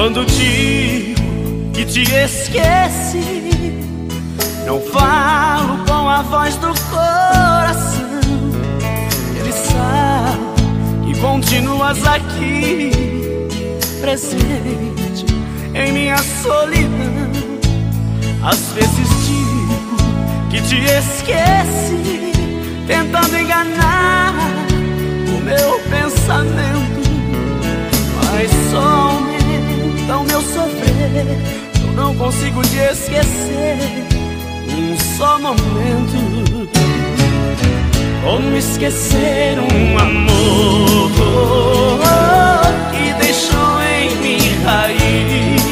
Quando digo que te esqueci, não falo com a voz do coração. Ele sabe que continuas aqui, presente em minha solidão. Às vezes digo que te esqueci, tentando enganar o meu pensamento, mas só aumenta o meu sofrer. Eu não consigo te esquecer um só momento. Como esquecer um amor que deixou em mim raiz?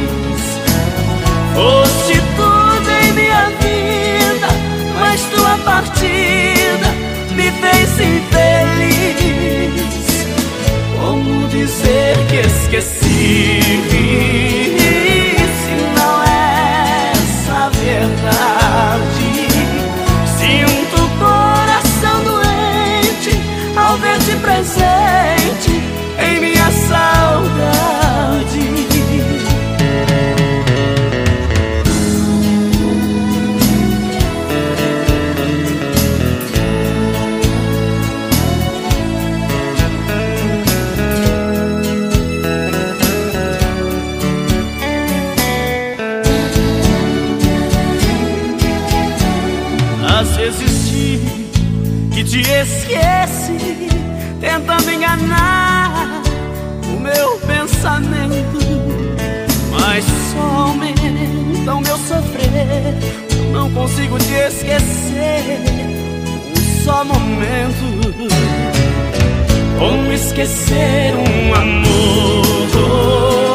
Foste tudo em minha vida, mas tua partida me fez infeliz. Como dizer que esqueci, se não é essa a verdade? Sinto o coração doente ao ver-te presente em minha saudade. Às vezes digo que te esqueci, tentando enganar o meu pensamento, mas só aumenta o meu sofrer. Eu não consigo te esquecer um só momento. Como esquecer um amor